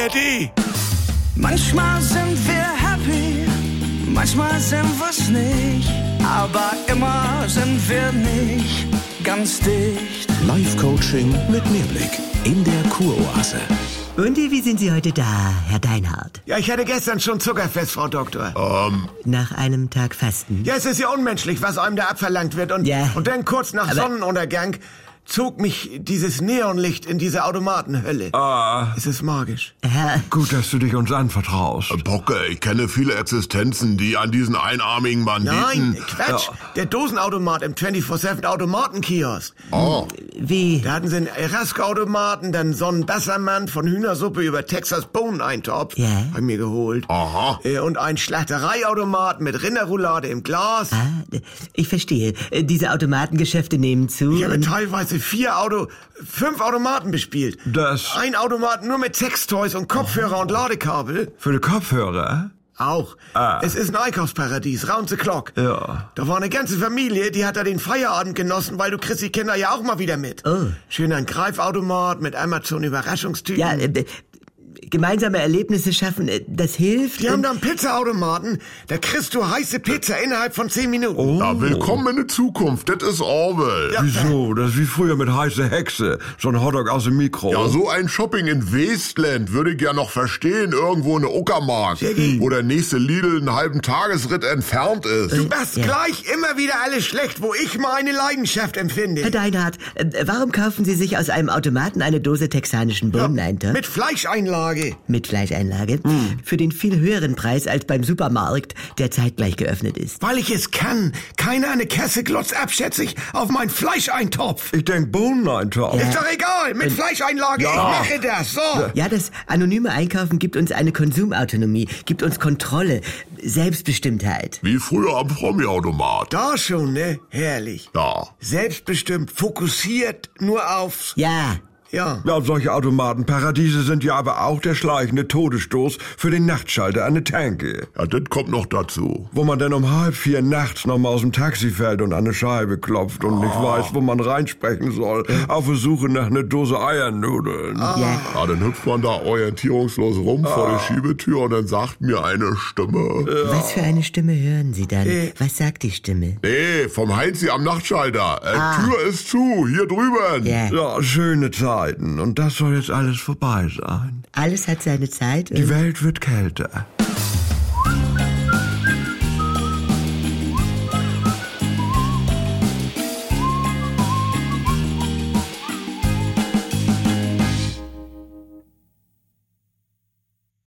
ARD. Manchmal sind wir happy, manchmal sind wir's nicht, aber immer sind wir nicht ganz dicht. Live-Coaching mit Mehrblick in der Kuroase. Und wie sind Sie heute da, Herr Deinhardt? Ja, ich hatte gestern schon Zuckerfest, Frau Doktor. Nach einem Tag Fasten? Ja, es ist ja unmenschlich, was einem da abverlangt wird. Und dann kurz nach Sonnenuntergang zog mich dieses Neonlicht in diese Automatenhölle. Es ist magisch. Gut, dass du dich uns anvertraust. Bocke, ich kenne viele Existenzen, die an diesen einarmigen Banditen... Nein, Quatsch. Der Dosenautomat im 24-7-Automatenkiosk. Wie? Da hatten sie einen Erask-Automaten, dann so einen Bassermann von Hühnersuppe über Texas Bohneneintopf. Ja. Hab ich mir geholt. Aha. Und einen Schlachtereiautomat mit Rinderroulade im Glas. Ich verstehe. Diese Automatengeschäfte nehmen zu. Ich habe teilweise 5 Automaten bespielt. Ein Automat nur mit Sextoys und Kopfhörer und Ladekabel. Für die Kopfhörer? Auch. Es ist ein Einkaufsparadies, round the clock. Ja. Da war eine ganze Familie, die hat da den Feierabend genossen, weil du kriegst die Kinder ja auch mal wieder mit. Schön ein Greifautomat mit Amazon-Überraschungstüten. Ja, gemeinsame Erlebnisse schaffen, das hilft. Die haben da einen Pizzaautomaten, da kriegst du heiße Pizza innerhalb von 10 Minuten. Na, willkommen in der Zukunft, das ist Orwell. Ja. Wieso? Das ist wie früher mit heiße Hexe. So ein Hotdog aus dem Mikro. Ja, so ein Shopping in Westland würde ich ja noch verstehen, irgendwo in der Uckermark, wo der nächste Lidl einen halben Tagesritt entfernt ist. Du machst gleich immer wieder alles schlecht, wo ich meine Leidenschaft empfinde. Herr Deinhardt, warum kaufen Sie sich aus einem Automaten eine Dose texanischen Bohneneintopf? Mit Fleischeinlage. Mit Fleischeinlage? Für den viel höheren Preis als beim Supermarkt, der zeitgleich geöffnet ist. Weil ich es kann. Keiner eine Kasse glotzt abschätzig auf meinen Fleischeintopf. Ich denk Bohneneintopf. Ist doch egal, mit Fleischeinlage, ich mache das, so. Ja, das anonyme Einkaufen gibt uns eine Konsumautonomie, gibt uns Kontrolle, Selbstbestimmtheit. Wie früher am Promi-Automat. Da schon, ne? Herrlich. Ja. Selbstbestimmt, fokussiert, nur aufs... Ja. Ja. Ja, solche Automatenparadiese sind ja aber auch der schleichende Todesstoß für den Nachtschalter an der Tanke. Ja, das kommt noch dazu. Wo man dann um 3:30 nachts noch mal aus dem Taxi fällt und an eine Scheibe klopft und nicht weiß, wo man reinsprechen soll, auf der Suche nach einer Dose Eiernudeln. Ja, dann hüpft man da orientierungslos rum vor der Schiebetür und dann sagt mir eine Stimme. Was für eine Stimme hören Sie dann? Was sagt die Stimme? Nee, vom Heinzi am Nachtschalter. Tür ist zu, hier drüben. Ja, schöne Zeiten. Und das soll jetzt alles vorbei sein. Alles hat seine Zeit. Die Welt wird kälter.